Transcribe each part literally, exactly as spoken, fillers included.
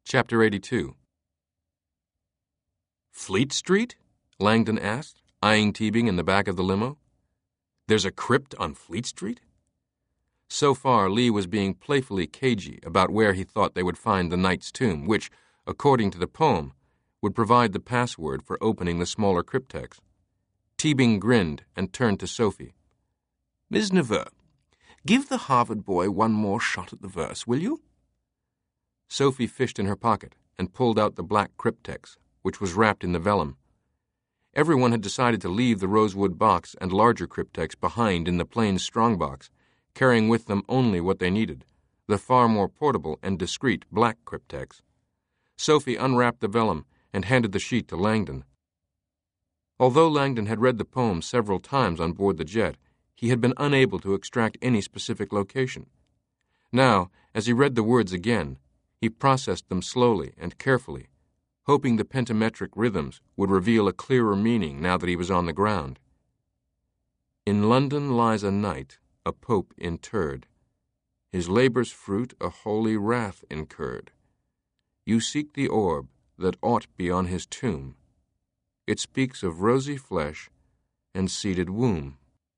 Chapter eighty-two. Fleet Street? Langdon asked, eyeing Teabing in the back of the limo. There's a crypt on Fleet Street? So far, Lee was being playfully cagey about where he thought they would find the knight's tomb, which, according to the poem, would provide the password for opening the smaller cryptex. Teabing grinned and turned to Sophie. Miss Neveu, give the Harvard boy one more shot at the verse, will you? Sophie fished in her pocket and pulled out the black cryptex, which was wrapped in the vellum. Everyone had decided to leave the rosewood box and larger cryptex behind in the plain strongbox, carrying with them only what they needed, the far more portable and discreet black cryptex. Sophie unwrapped the vellum and handed the sheet to Langdon. Although Langdon had read the poem several times on board the jet, he had been unable to extract any specific location. Now, as he read the words again, he processed them slowly and carefully, hoping the pentametric rhythms would reveal a clearer meaning now that he was on the ground. In London lies a knight, a pope interred. His labor's fruit a holy wrath incurred. You seek the orb that ought be on his tomb. It speaks of rosy flesh and seeded womb.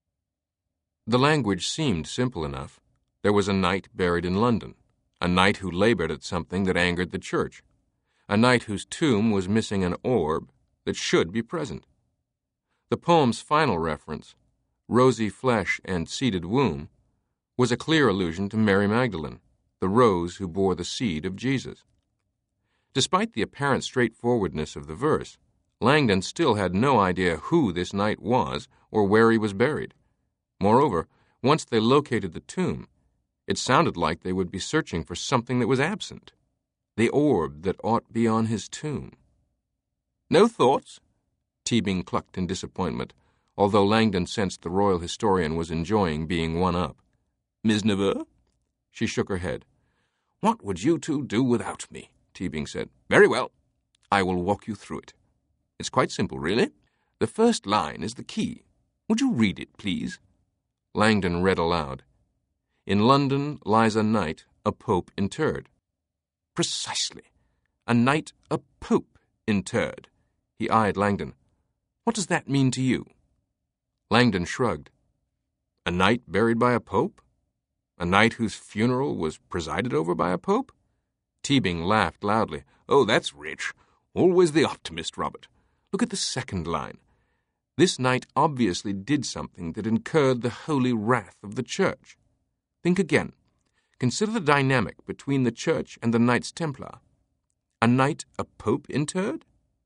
The language seemed simple enough. There was a knight buried in London, a knight who labored at something that angered the church, a knight whose tomb was missing an orb that should be present. The poem's final reference, rosy flesh and seeded womb, was a clear allusion to Mary Magdalene, the rose who bore the seed of Jesus. Despite the apparent straightforwardness of the verse, Langdon still had no idea who this knight was or where he was buried. Moreover, once they located the tomb, it sounded like they would be searching for something that was absent, the orb that ought be on his tomb. No thoughts? Teabing clucked in disappointment, although Langdon sensed the royal historian was enjoying being one up. Miss Neveu? She shook her head. What would you two do without me? Teabing said. Very well. I will walk you through it. It's quite simple, really. The first line is the key. Would you read it, please? Langdon read aloud. In London lies a knight, a pope interred. Precisely. A knight, a pope interred. He eyed Langdon. What does that mean to you? Langdon shrugged. A knight buried by a pope? A knight whose funeral was presided over by a pope? Teabing laughed loudly. Oh, that's rich. Always the optimist, Robert. Look at the second line. This knight obviously did something that incurred the holy wrath of the church. Think again. Consider the dynamic between the church and the Knights Templar. A knight, a pope interred?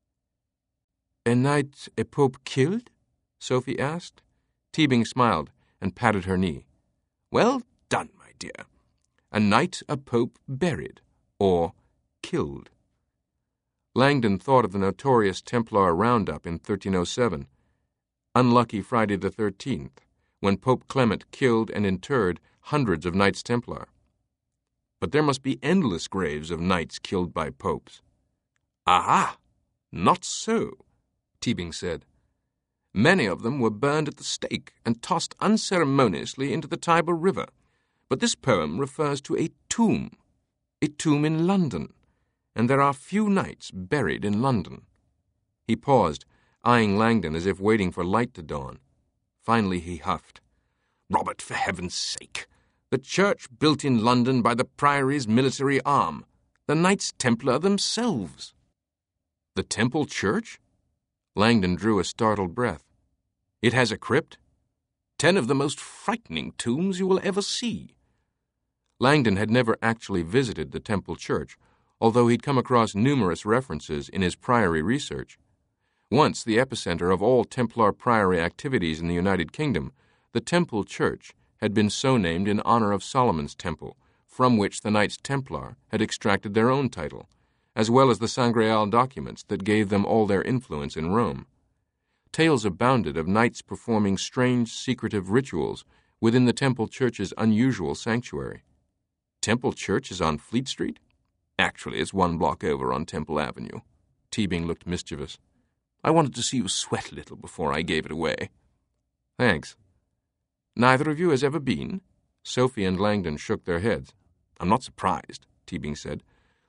A knight, a pope killed? Sophie asked. Teabing smiled and patted her knee. Well done, my dear. A knight, a pope buried, or killed. Langdon thought of the notorious Templar roundup in thirteen oh seven, Unlucky Friday the thirteenth, when Pope Clement killed and interred hundreds of Knights Templar. But there must be endless graves of knights killed by popes. Aha! Not so, Teabing said. Many of them were burned at the stake and tossed unceremoniously into the Tiber River. But this poem refers to a tomb, a tomb in London, and there are few knights buried in London. He paused, eyeing Langdon as if waiting for light to dawn. Finally he huffed. Robert, for heaven's sake! The church built in London by the Priory's military arm, the Knights Templar themselves. The Temple Church? Langdon drew a startled breath. It has a crypt? Ten of the most frightening tombs you will ever see. Langdon had never actually visited the Temple Church, although he'd come across numerous references in his Priory research. Once the epicenter of all Templar Priory activities in the United Kingdom, the Temple Church had been so named in honor of Solomon's Temple, from which the Knights Templar had extracted their own title, as well as the Sangreal documents that gave them all their influence in Rome. Tales abounded of knights performing strange, secretive rituals within the Temple Church's unusual sanctuary. Temple Church is on Fleet Street? Actually, it's one block over on Temple Avenue. Teabing looked mischievous. I wanted to see you sweat a little before I gave it away. Thanks. Neither of you has ever been? Sophie and Langdon shook their heads. I'm not surprised, Teabing said.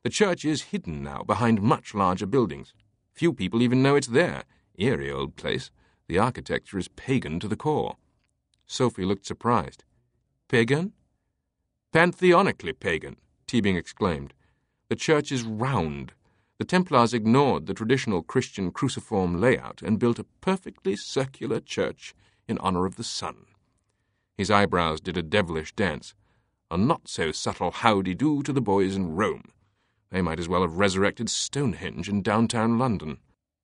The church is hidden now behind much larger buildings. Few people even know it's there. Eerie old place. The architecture is pagan to the core." Sophie looked surprised. "Pagan?" "Pantheonically pagan," Teabing exclaimed. "The church is round. The Templars ignored the traditional Christian cruciform layout and built a perfectly circular church in honor of the sun." His eyebrows did a devilish dance. "A not-so-subtle howdy-do to the boys in Rome. They might as well have resurrected Stonehenge in downtown London."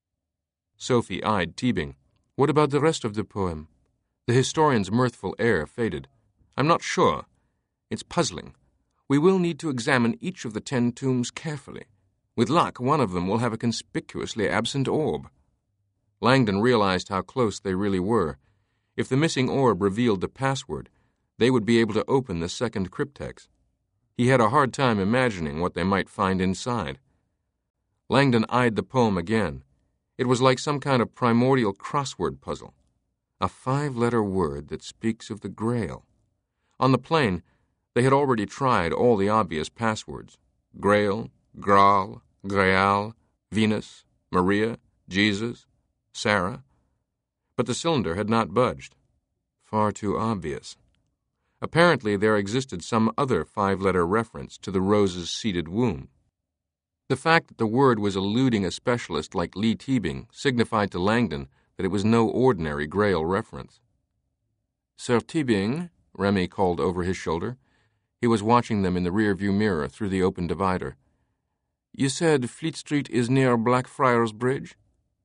Sophie eyed Teabing. "What about the rest of the poem?" The historian's mirthful air faded. "I'm not sure. It's puzzling. We will need to examine each of the ten tombs carefully. With luck, one of them will have a conspicuously absent orb." Langdon realized how close they really were. If the missing orb revealed the password, they would be able to open the second cryptex. He had a hard time imagining what they might find inside. Langdon eyed the poem again. It was like some kind of primordial crossword puzzle. A five-letter word that speaks of the Grail. On the plane, they had already tried all the obvious passwords. Grail, Graal, Graal, Venus, Maria, Jesus, Sarah. But the cylinder had not budged. Far too obvious. Apparently there existed some other five-letter reference to the rose's seeded womb. The fact that the word was eluding a specialist like Lee Teabing signified to Langdon that it was no ordinary Grail reference. "Sir Teabing," Remy called over his shoulder. He was watching them in the rear-view mirror through the open divider. "You said Fleet Street is near Blackfriars Bridge?"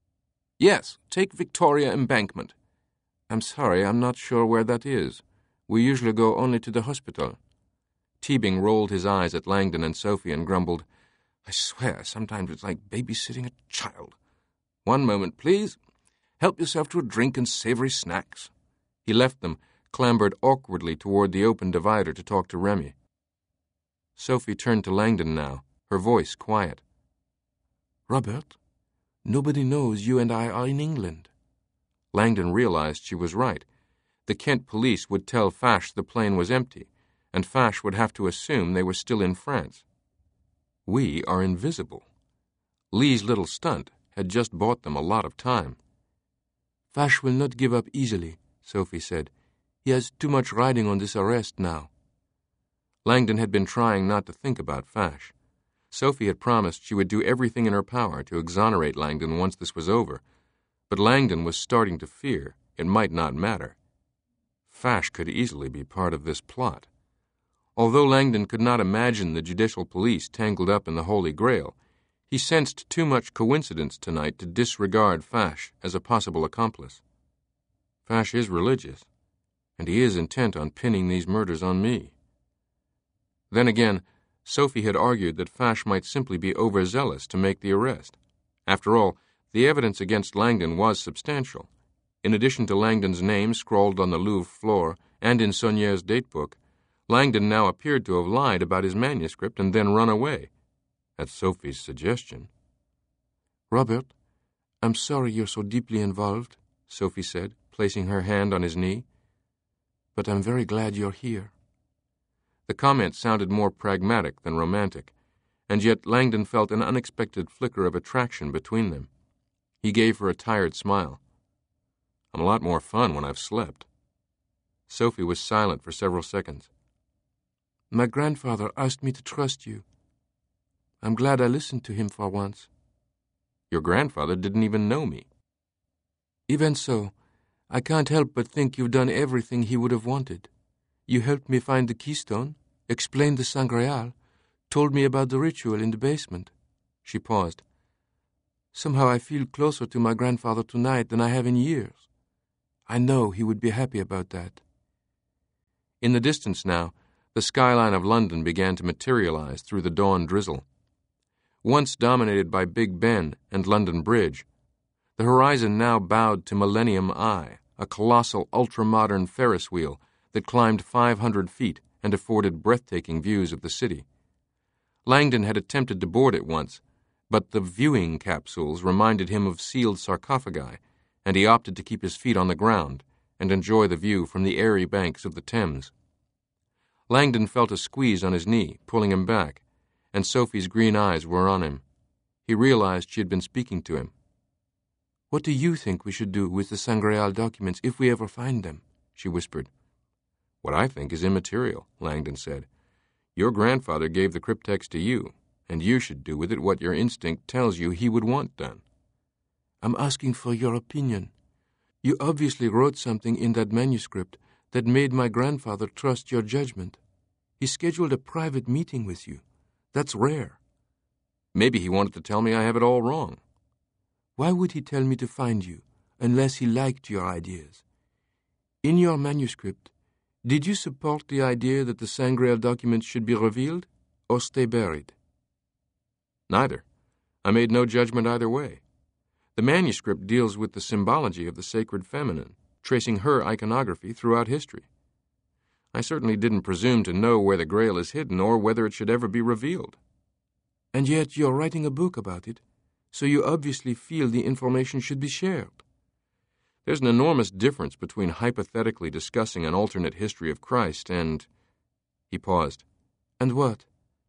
"Yes, take Victoria Embankment." "I'm sorry, I'm not sure where that is. We usually go only to the hospital." Teabing rolled his eyes at Langdon and Sophie and grumbled, "I swear, sometimes it's like babysitting a child. One moment, please. Help yourself to a drink and savory snacks." He left them, clambered awkwardly toward the open divider to talk to Remy. Sophie turned to Langdon now, her voice quiet. "Robert, nobody knows you and I are in England." Langdon realized she was right. The Kent police would tell Fache the plane was empty, and Fache would have to assume they were still in France. We are invisible. Lee's little stunt had just bought them a lot of time. "Fache will not give up easily," Sophie said. "He has too much riding on this arrest now." Langdon had been trying not to think about Fache. Sophie had promised she would do everything in her power to exonerate Langdon once this was over, but Langdon was starting to fear it might not matter. Fache could easily be part of this plot. Although Langdon could not imagine the judicial police tangled up in the Holy Grail, he sensed too much coincidence tonight to disregard Fache as a possible accomplice. Fache is religious, and he is intent on pinning these murders on me. Then again, Sophie had argued that Fache might simply be overzealous to make the arrest. After all, the evidence against Langdon was substantial. In addition to Langdon's name scrawled on the Louvre floor and in Saunier's datebook, Langdon now appeared to have lied about his manuscript and then run away, at Sophie's suggestion. "Robert, I'm sorry you're so deeply involved," Sophie said, placing her hand on his knee. "But I'm very glad you're here." The comment sounded more pragmatic than romantic, and yet Langdon felt an unexpected flicker of attraction between them. He gave her a tired smile. "I'm a lot more fun when I've slept." Sophie was silent for several seconds. "My grandfather asked me to trust you. I'm glad I listened to him for once." "Your grandfather didn't even know me." "Even so, I can't help but think you've done everything he would have wanted. You helped me find the keystone, explained the Sangreal, told me about the ritual in the basement." She paused. "Somehow I feel closer to my grandfather tonight than I have in years. I know he would be happy about that." In the distance now, the skyline of London began to materialize through the dawn drizzle. Once dominated by Big Ben and London Bridge, the horizon now bowed to Millennium Eye, a colossal ultra-modern Ferris wheel that climbed five hundred feet and afforded breathtaking views of the city. Langdon had attempted to board it once, but the viewing capsules reminded him of sealed sarcophagi, and he opted to keep his feet on the ground and enjoy the view from the airy banks of the Thames. Langdon felt a squeeze on his knee, pulling him back, and Sophie's green eyes were on him. He realized she had been speaking to him. "What do you think we should do with the Sangreal documents if we ever find them?" she whispered. "What I think is immaterial," Langdon said. "Your grandfather gave the cryptex to you, and you should do with it what your instinct tells you he would want done." "I'm asking for your opinion. You obviously wrote something in that manuscript that made my grandfather trust your judgment. He scheduled a private meeting with you. That's rare." "Maybe he wanted to tell me I have it all wrong." "Why would he tell me to find you, unless he liked your ideas? In your manuscript, did you support the idea that the Sangreal documents should be revealed, or stay buried?" "Neither. I made no judgment either way. The manuscript deals with the symbology of the sacred feminine, tracing her iconography throughout history. I certainly didn't presume to know where the Grail is hidden or whether it should ever be revealed." "And yet you're writing a book about it, so you obviously feel the information should be shared." "There's an enormous difference between hypothetically discussing an alternate history of Christ and—" He paused. "And what?"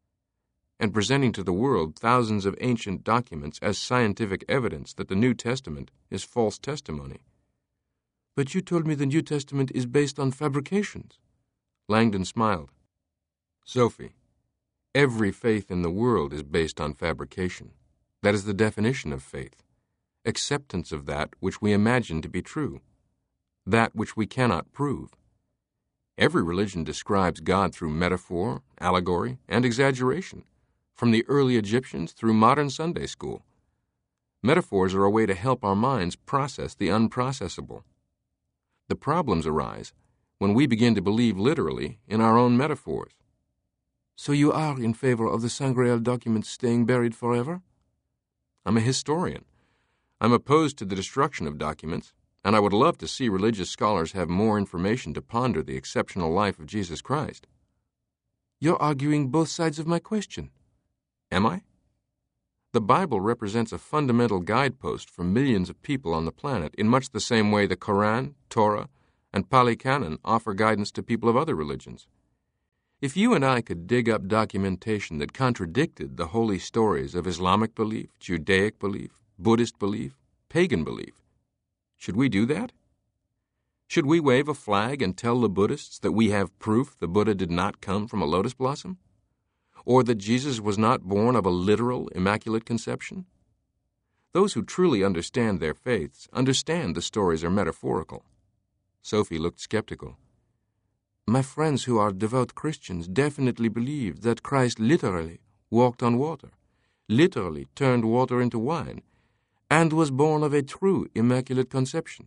"And presenting to the world thousands of ancient documents as scientific evidence that the New Testament is false testimony." "But you told me the New Testament is based on fabrications." Langdon smiled. "Sophie, every faith in the world is based on fabrication. That is the definition of faith. Acceptance of that which we imagine to be true, that which we cannot prove. Every religion describes God through metaphor, allegory, and exaggeration, from the early Egyptians through modern Sunday school. Metaphors are a way to help our minds process the unprocessable. The problems arise when we begin to believe literally in our own metaphors." "So you are in favor of the Sangreal documents staying buried forever?" "I'm a historian. I'm opposed to the destruction of documents, and I would love to see religious scholars have more information to ponder the exceptional life of Jesus Christ." "You're arguing both sides of my question." "Am I? The Bible represents a fundamental guidepost for millions of people on the planet in much the same way the Koran, Torah, and Pali Canon offer guidance to people of other religions. If you and I could dig up documentation that contradicted the holy stories of Islamic belief, Judaic belief, Buddhist belief, pagan belief, should we do that? Should we wave a flag and tell the Buddhists that we have proof the Buddha did not come from a lotus blossom? Or that Jesus was not born of a literal immaculate conception? Those who truly understand their faiths understand the stories are metaphorical." Sophie looked skeptical. "My friends who are devout Christians definitely believe that Christ literally walked on water, literally turned water into wine, and was born of a true immaculate conception."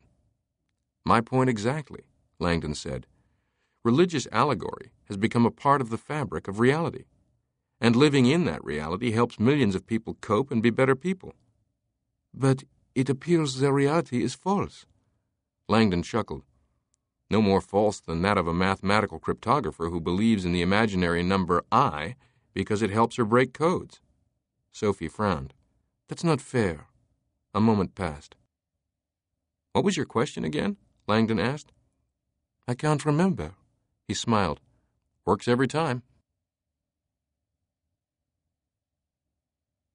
"My point exactly," Langdon said. "Religious allegory has become a part of the fabric of reality, and living in that reality helps millions of people cope and be better people." "But it appears their reality is false." Langdon chuckled. "No more false than that of a mathematical cryptographer who believes in the imaginary number I because it helps her break codes." Sophie frowned. "That's not fair." A moment passed. "What was your question again?" Langdon asked. "I can't remember." He smiled. "Works every time."